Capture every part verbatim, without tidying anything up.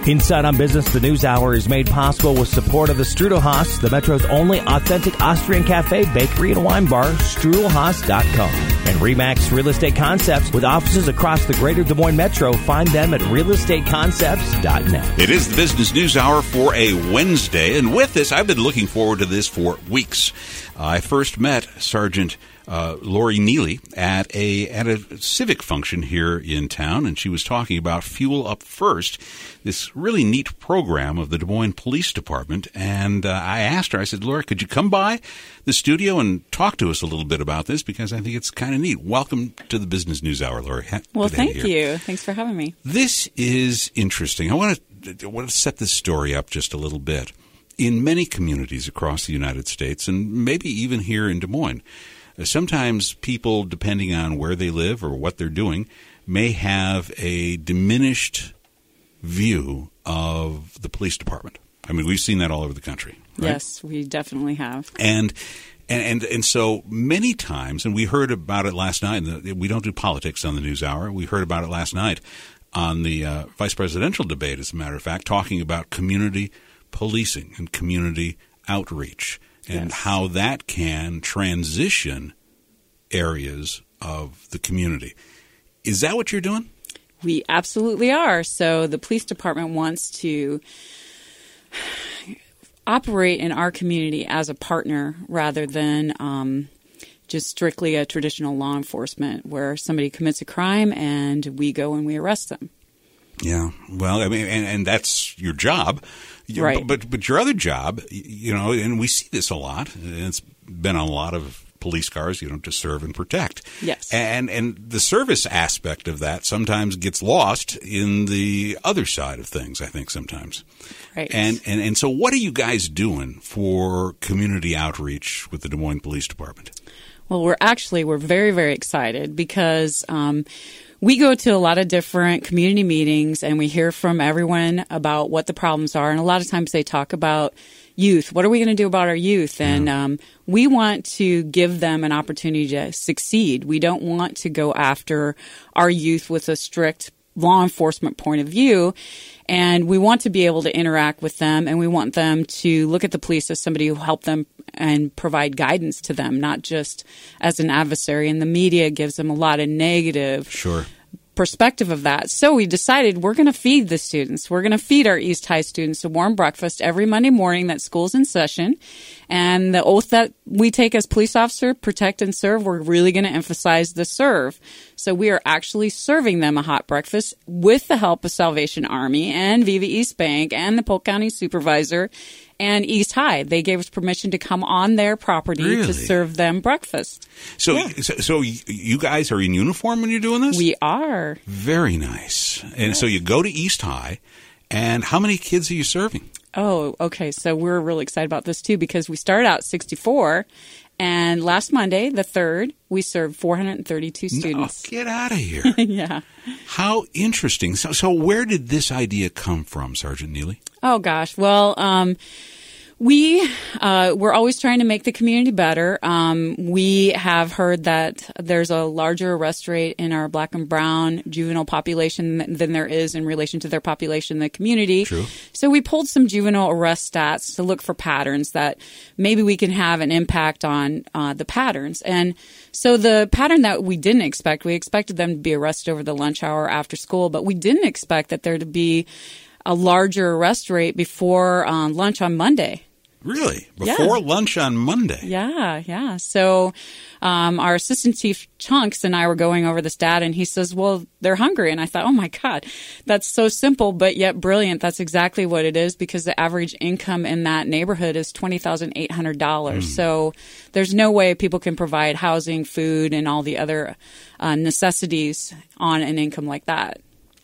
Inside on Business, the News Hour is made possible with support of the Strudelhaus, the Metro's only authentic Austrian cafe, bakery, and wine bar, strudelhaus dot com. And Remax Real Estate Concepts, with offices across the greater Des Moines Metro. Find them at real estate concepts dot net. It is the Business News Hour for a Wednesday, and with this, I've been looking forward to this for weeks. Uh, I first met Sergeant Uh, Lori Neely at a at a civic function here in town, and she was talking about Fuel Up First, this really neat program of the Des Moines Police Department. And uh, I asked her, I said, Lori, could you come by the studio and talk to us a little bit about this, because I think it's kind of neat. Welcome to the Business News Hour, Lori. Well, thank you. Thanks for having me. This is interesting. I want to I want to set this story up just a little bit. In many communities across the United States, and maybe even here in Des Moines, sometimes people, depending on where they live or what they're doing, may have a diminished view of the police department. I mean, we've seen that all over the country. Right? Yes, we definitely have. And and and, and so many times, and we heard about it last night, and we don't do politics on the News Hour. We heard about it last night on the uh, vice presidential debate, as a matter of fact, talking about community policing and community outreach. And yes. how that can transition areas of the community. Is that what you're doing? We absolutely are. So the police department wants to operate in our community as a partner rather than um, just strictly a traditional law enforcement where somebody commits a crime and we go and we arrest them. Yeah, well, I mean, and, and that's your job. Right. But, but your other job, you know, and we see this a lot, and it's been on a lot of police cars, you know, to serve and protect. Yes. And and the service aspect of that sometimes gets lost in the other side of things, I think, sometimes. Right. And, and, and so what are you guys doing for community outreach with the Des Moines Police Department? Well, we're actually, we're very, very excited because um, we go to a lot of different community meetings and we hear from everyone about what the problems are. And a lot of times they talk about youth. What are we going to do about our youth? And um, we want to give them an opportunity to succeed. We don't want to go after our youth with a strict law enforcement point of view. And we want to be able to interact with them, and we want them to look at the police as somebody who helped them and provide guidance to them, not just as an adversary. And the media gives them a lot of negative Sure. perspective of that. So we decided we're going to feed the students. We're going to feed our East High students a warm breakfast every Monday morning that school's in session. And the oath that we take as police officer, protect and serve, we're really going to emphasize the serve. So we are actually serving them a hot breakfast with the help of Salvation Army and Viva East Bank and the Polk County Supervisor and East High. They gave us permission to come on their property Really? to serve them breakfast. So, Yeah. so, so you guys are in uniform when you're doing this? We are. Very nice. And so you go to East High, and how many kids are you serving? Oh, okay. So we're really excited about this too because we started out sixty-four, and last Monday, the third, we served four hundred thirty-two students. No, get out of here. Yeah. How interesting. So, so where did this idea come from, Sergeant Neely? Oh, gosh. Well, um, we, uh, we're always trying to make the community better. Um, we have heard that there's a larger arrest rate in our black and brown juvenile population than, than there is in relation to their population in the community. True. So we pulled some juvenile arrest stats to look for patterns that maybe we can have an impact on uh, the patterns. And so the pattern that we didn't expect, we expected them to be arrested over the lunch hour after school, but we didn't expect that there to be a larger arrest rate before um, lunch on Monday. Really? Before Yeah. lunch on Monday? Yeah, yeah. So um, our assistant chief Chunks and I were going over this data, and he says, well, they're hungry. And I thought, oh, my God, that's so simple but yet brilliant. That's exactly what it is because the average income in that neighborhood is twenty thousand eight hundred dollars. Mm. So there's no way people can provide housing, food, and all the other uh, necessities on an income like that.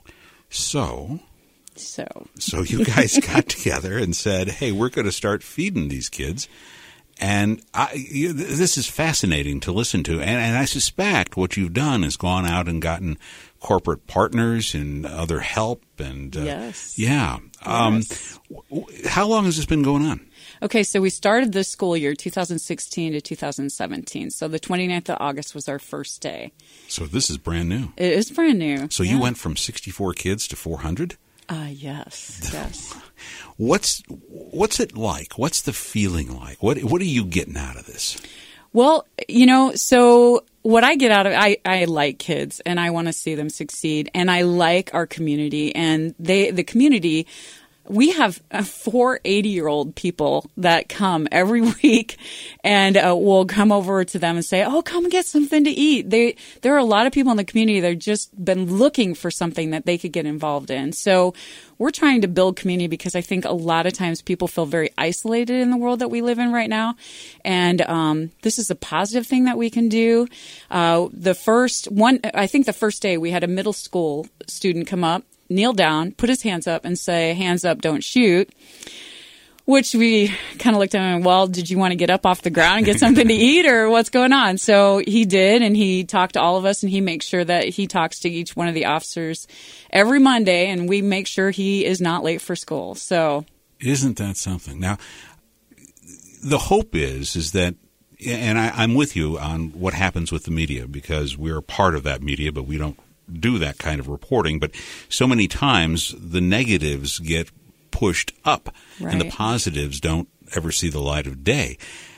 So... So, so you guys got together and said, hey, we're going to start feeding these kids. And I, you, this is fascinating to listen to. And, and I suspect what you've done is gone out and gotten corporate partners and other help. And uh, yes. Yeah. Um, yes. w- how long has this been going on? Okay, so we started this school year, two thousand sixteen to two thousand seventeen. So the twenty-ninth of August was our first day. So this is brand new. It is brand new. So yeah. you went from sixty-four kids to four hundred? Uh, yes, yes. What's what's it like? What's the feeling like? What what are you getting out of this? Well, you know, so what I get out of I I like kids and I want to see them succeed, and I like our community, and they the community. We have four eighty-year-old people that come every week, and uh, we'll come over to them and say, "Oh, come and get something to eat." They, there are a lot of people in the community that have just been looking for something that they could get involved in. So we're trying to build community because I think a lot of times people feel very isolated in the world that we live in right now, and um, this is a positive thing that we can do. Uh, the first one, I think, the first day we had a middle school student come up, kneel down, put his hands up and say, "Hands up, don't shoot," which we kind of looked at him and, well, did you want to get up off the ground and get something to eat or what's going on? So he did, and he talked to all of us, and he makes sure that he talks to each one of the officers every Monday, and we make sure he is not late for school. So isn't that something? Now, the hope is, is that, and I, I'm with you on what happens with the media, because we're a part of that media, but we don't do that kind of reporting. But so many times the negatives get pushed up, right, and the positives don't ever see the light of day.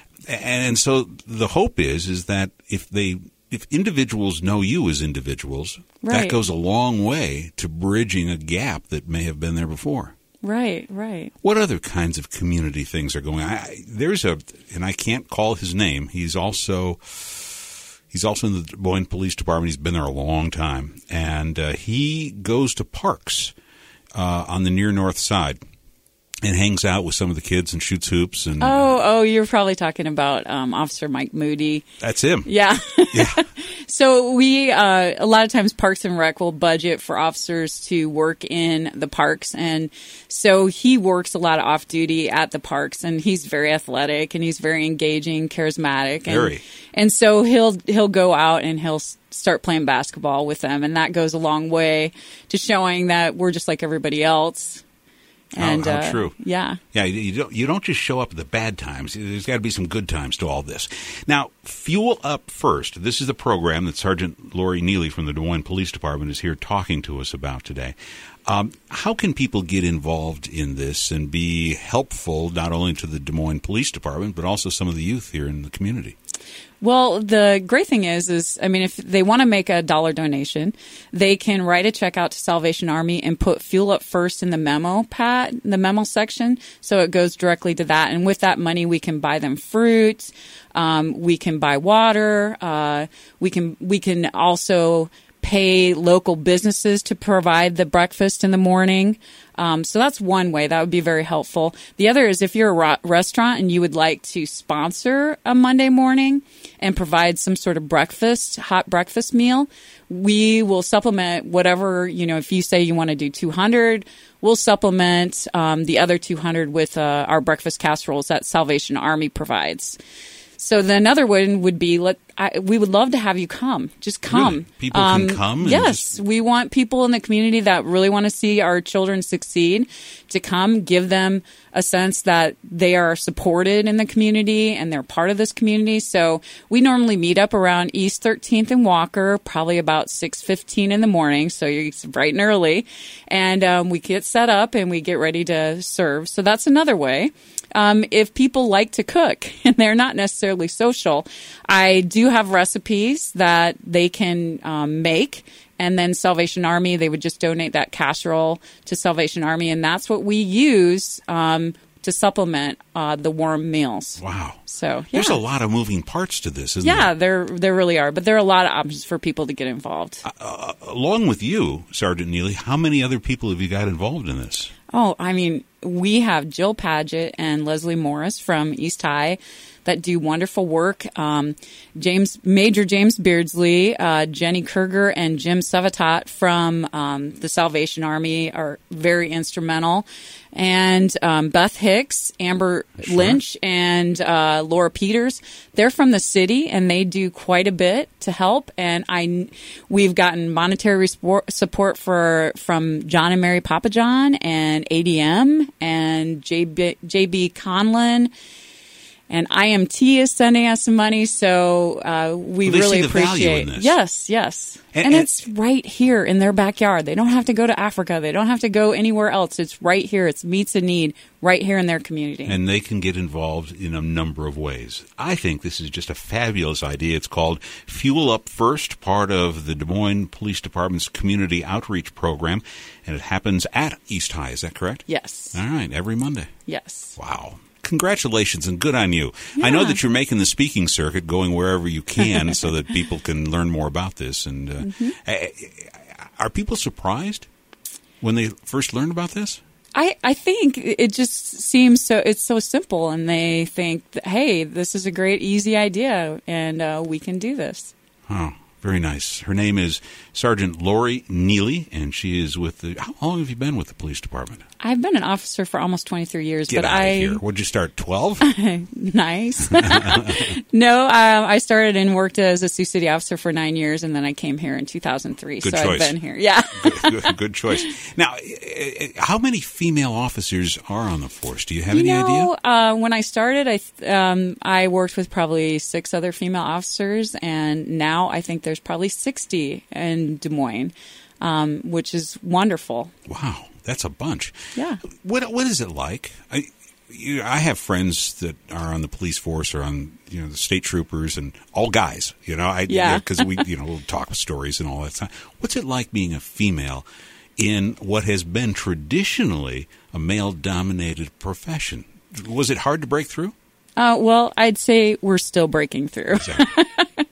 And so the hope is is that if they if individuals know you as individuals, right, that goes a long way to bridging a gap that may have been there before. Right, right. What other kinds of community things are going on? I, there's a, and I can't call his name. He's also He's also in the Des Moines Police Department. He's been there a long time. And uh, he goes to parks uh, on the near north side and hangs out with some of the kids and shoots hoops. And Oh, oh, you're probably talking about um, Officer Mike Moody. That's him. Yeah. Yeah. So we, uh, a lot of times Parks and Rec will budget for officers to work in the parks. And so he works a lot of off duty at the parks, and he's very athletic and he's very engaging, charismatic. And, very. And so he'll, he'll go out and he'll start playing basketball with them. And that goes a long way to showing that we're just like everybody else. And, how, how uh, true. Yeah. Yeah, you don't, you don't just show up at the bad times. There's got to be some good times to all this. Now, Fuel Up First. This is the program that Sergeant Lori Neely from the Des Moines Police Department is here talking to us about today. Um, how can people get involved in this and be helpful not only to the Des Moines Police Department, but also some of the youth here in the community? Well, the great thing is, is I mean, if they want to make a dollar donation, they can write a check out to Salvation Army and put Fuel Up First in the memo pad, the memo section, so it goes directly to that. And with that money, we can buy them fruit, um, we can buy water, uh, we can we can also pay local businesses to provide the breakfast in the morning. Um, so that's one way that would be very helpful. The other is if you're a ro- restaurant and you would like to sponsor a Monday morning and provide some sort of breakfast, hot breakfast meal, we will supplement whatever, you know, if you say you want to do two hundred, we'll supplement um, the other two hundred with uh, our breakfast casseroles that Salvation Army provides. So then another one would be, let I, we would love to have you come. Just come. Really? People um, can come? And yes. Just... We want people in the community that really want to see our children succeed to come, give them a sense that they are supported in the community and they're part of this community. So we normally meet up around East thirteenth and Walker, probably about six fifteen in the morning. So you're bright and early. And um, we get set up and we get ready to serve. So that's another way. Um, if people like to cook and they're not necessarily social, I do have recipes that they can um, make. And then Salvation Army, they would just donate that casserole to Salvation Army. And that's what we use um, to supplement uh, the warm meals. Wow. So yeah. There's a lot of moving parts to this, isn't yeah, there? Yeah, there, there really are. But there are a lot of options for people to get involved. Uh, along with you, Sergeant Neely, how many other people have you got involved in this? Oh, I mean, we have Jill Paget and Leslie Morris from East High that do wonderful work. Um, James, Major James Beardsley, uh, Jenny Kerger, and Jim Savatat from um, the Salvation Army are very instrumental. And um, Beth Hicks, Amber sure. Lynch, and uh, Laura Peters, they're from the city, and they do quite a bit to help. And I, we've gotten monetary support for from John and Mary Papajohn and A D M and J B, J B Conlon. And I M T is sending us some money, so uh, we well, really see the appreciate. Value in this. Yes, yes, and, and, and it's right here in their backyard. They don't have to go to Africa. They don't have to go anywhere else. It's right here. It meets a need right here in their community, and they can get involved in a number of ways. I think this is just a fabulous idea. It's called Fuel Up First, part of the Des Moines Police Department's community outreach program, and it happens at East High. Is that correct? Yes. All right, every Monday. Yes. Wow. Congratulations and good on you. Yeah. I know that you're making the speaking circuit, going wherever you can so that people can learn more about this. And uh, mm-hmm. Are people surprised when they first learn about this? I, I think it just seems so, it's so simple, and they think, that, hey, this is a great, easy idea, and uh, we can do this. Oh, very nice. Her name is Sergeant Lori Neely, and she is with the, how long have you been with the police department? I've been an officer for almost twenty-three years. Get but out I, of here. Would you start, twelve? Nice. No, um, I started and worked as a Sioux City officer for nine years, and then I came here in two thousand three. Good so choice. I've been here. Yeah. good, good, good choice. Now, how many female officers are on the force? Do you have you any know, idea? Uh, when I started, I th- um, I worked with probably six other female officers, and now I think there's probably sixty in Des Moines, um, which is wonderful. Wow. That's a bunch. Yeah. What What is it like? I you, I have friends that are on the police force or on you know the state troopers and all guys. You know, I yeah because you know, we you know we'll talk stories and all that stuff. What's it like being a female in what has been traditionally a male dominated profession? Was it hard to break through? Uh, well, I'd say we're still breaking through, Exactly.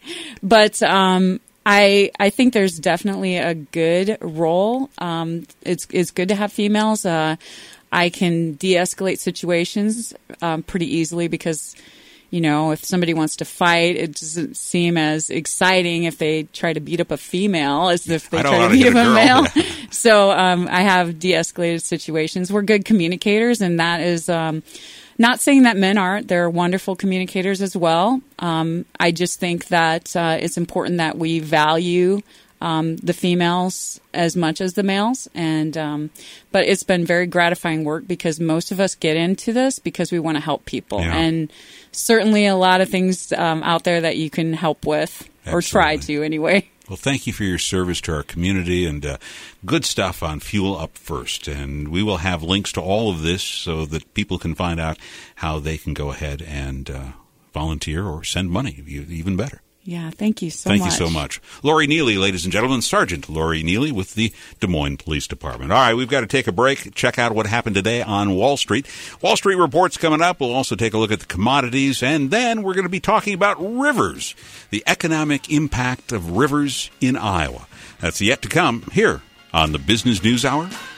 but. Um, I I think there's definitely a good role. Um, it's it's good to have females. Uh, I can de-escalate situations um, pretty easily because, you know, if somebody wants to fight, it doesn't seem as exciting if they try to beat up a female as if they I don't try to wanna beat hit up a a girl. male. So um, I have de-escalated situations. We're good communicators, and that is. Um, Not saying that men aren't. They're wonderful communicators as well. Um, I just think that uh, it's important that we value um, the females as much as the males. And um, but it's been very gratifying work because most of us get into this because we want to help people. Yeah. And certainly a lot of things um, out there that you can help with or Absolutely. try to anyway. Well, thank you for your service to our community and uh, good stuff on Fuel Up First. And we will have links to all of this so that people can find out how they can go ahead and uh, volunteer or send money, even better. Yeah, thank you so Thank much. you so much. Lori Neely, ladies and gentlemen, Sergeant Lori Neely with the Des Moines Police Department. All right, we've got to take a break. Check out what happened today on Wall Street. Wall Street Report's coming up. We'll also take a look at the commodities, and then we're going to be talking about rivers, the economic impact of rivers in Iowa. That's yet to come here on the Business News Hour